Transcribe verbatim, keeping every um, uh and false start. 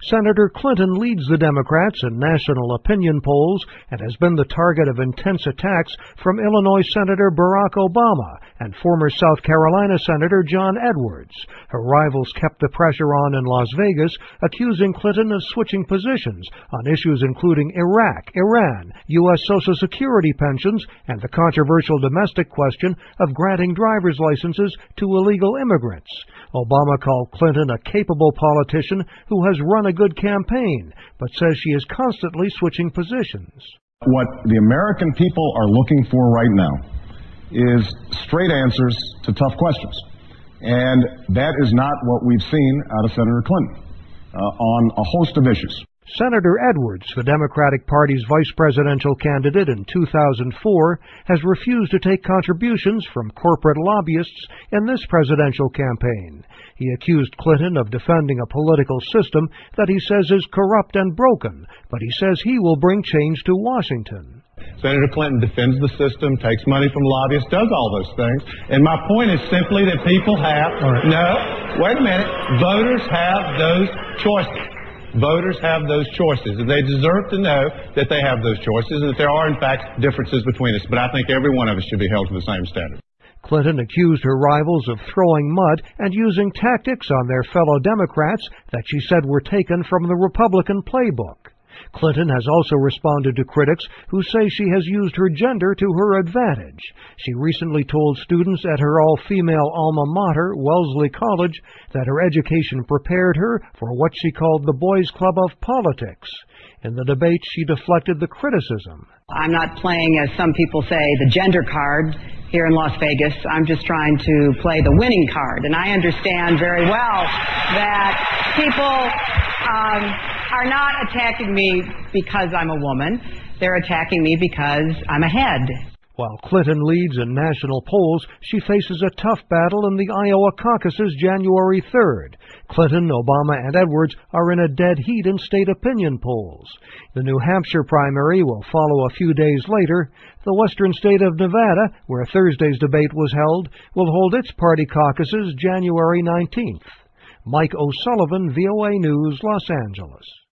Senator Clinton leads the Democrats in national opinion polls and has been the target of intense attacks from Illinois Senator Barack Obama and former South Carolina Senator John Edwards. Her rivals kept the pressure on in Las Vegas, accusing Clinton of switching positions on issues including Iraq, Iran, U S Social Security pensions, and the controversial domestic question of granting driver's licenses to illegal immigrants. Obama called Clinton a capable politician who has run a good campaign, but says she is constantly switching positions. What the American people are looking for right now is straight answers to tough questions. And that is not what we've seen out of Senator Clinton uh, on a host of issues. Senator Edwards, the Democratic Party's vice presidential candidate in two thousand four, has refused to take contributions from corporate lobbyists in this presidential campaign. He accused Clinton of defending a political system that he says is corrupt and broken, but he says he will bring change to Washington. Senator Clinton defends the system, takes money from lobbyists, does all those things. And my point is simply that people have, right. no, wait a minute, voters have those choices. Voters have those choices, and they deserve to know that they have those choices and that there are, in fact, differences between us. But I think every one of us should be held to the same standard. Clinton accused her rivals of throwing mud and using tactics on their fellow Democrats that she said were taken from the Republican playbook. Clinton has also responded to critics who say she has used her gender to her advantage. She recently told students at her all-female alma mater, Wellesley College, that her education prepared her for what she called the boys' club of politics. In the debate, she deflected the criticism. I'm not playing, as some people say, the gender card here in Las Vegas. I'm just trying to play the winning card. And I understand very well that people um, are not attacking me because I'm a woman. They're attacking me because I'm ahead. While Clinton leads in national polls, she faces a tough battle in the Iowa caucuses January third. Clinton, Obama, and Edwards are in a dead heat in state opinion polls. The New Hampshire primary will follow a few days later. The western state of Nevada, where Thursday's debate was held, will hold its party caucuses January nineteenth. Mike O'Sullivan, V O A News, Los Angeles.